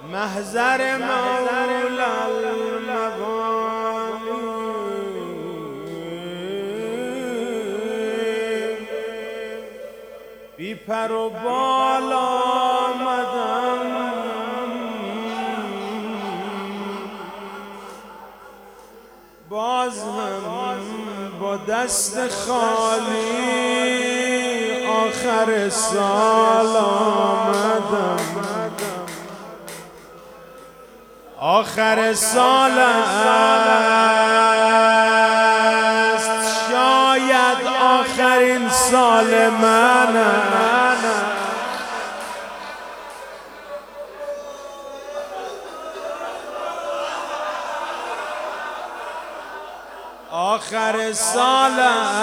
محضر مولا الموالي بی پر و بال آمدم باز هم با دست خالی آخر سال آمدم. آخر سال است شاید آخرین سال من است. آخر سال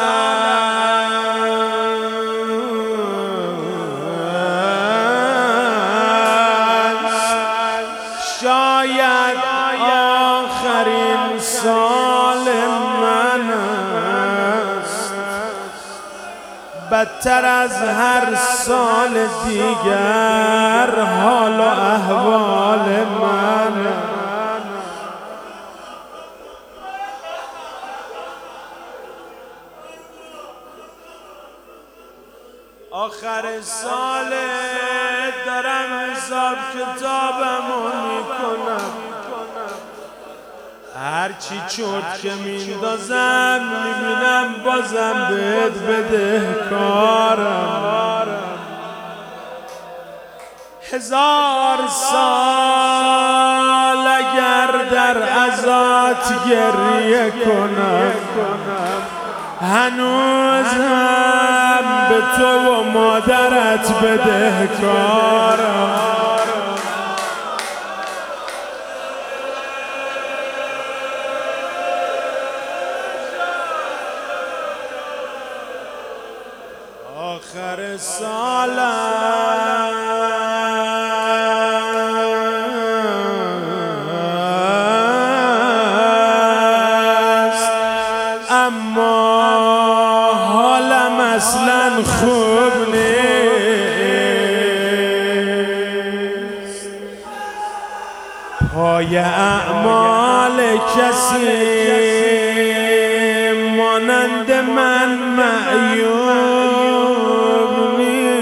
شاید آخرین سال من است. بدتر از هر سال دیگر حال و احوال من است. آخر سال دارم حساب کتابمو میکنم، هرچی چرت که میندازم میبینم بازم بهت بدهکارم. 1000 سال اگر در عزات گریه کنم هنوزم به تو و مادرت بدهکارم. آخر سال است اما حالم اصلا خوب نیست. پای اعمال کسی مانند من معیوب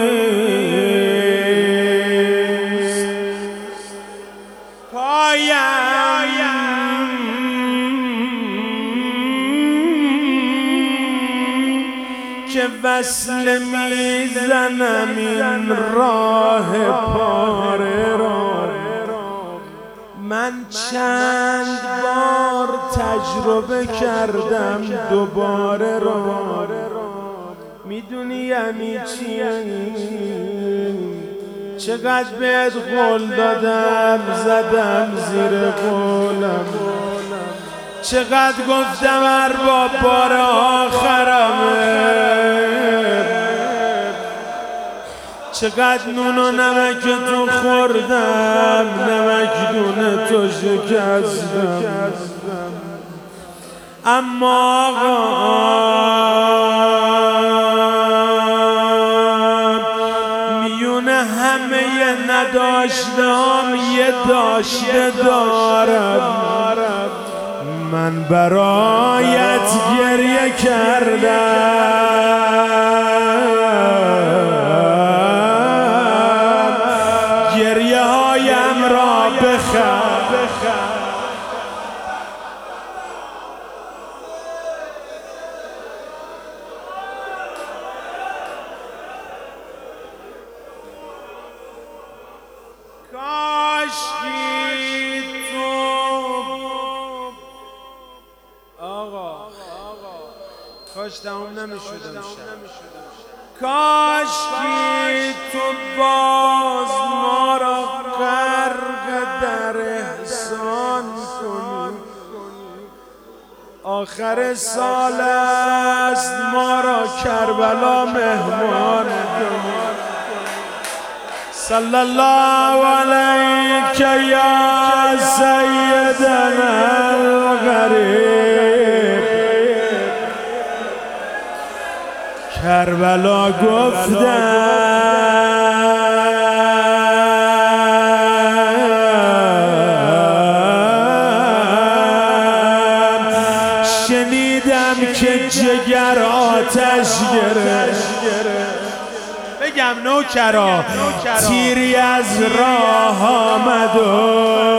نیست. پایم که وصل میزنم این راه پاره را. من چند بار تجربه کردم دوباره را. میدونی یعنی چی؟ چقدر بهت قول دادم زدم زیر قولم، چقدر گفتم ارباب بار آخرمه، چقدر نون و نمک تو خوردم نمکدون تو شکستم. اما آقا میونه همه نداشتم یه داشته دارم. من برایت گریه کردم، گریه هایم را بخر. کاشکی تو آقا کاش تموم نمیشدم کاشکی تو باز ما را غرق در احسان کنی. آخر سال است ما را کربلا مهمان کنی. صلی الله علیک یا سیدنا الغریب. کربلا گفتم گرفت. بگم نوکرا تیری از راه آمد و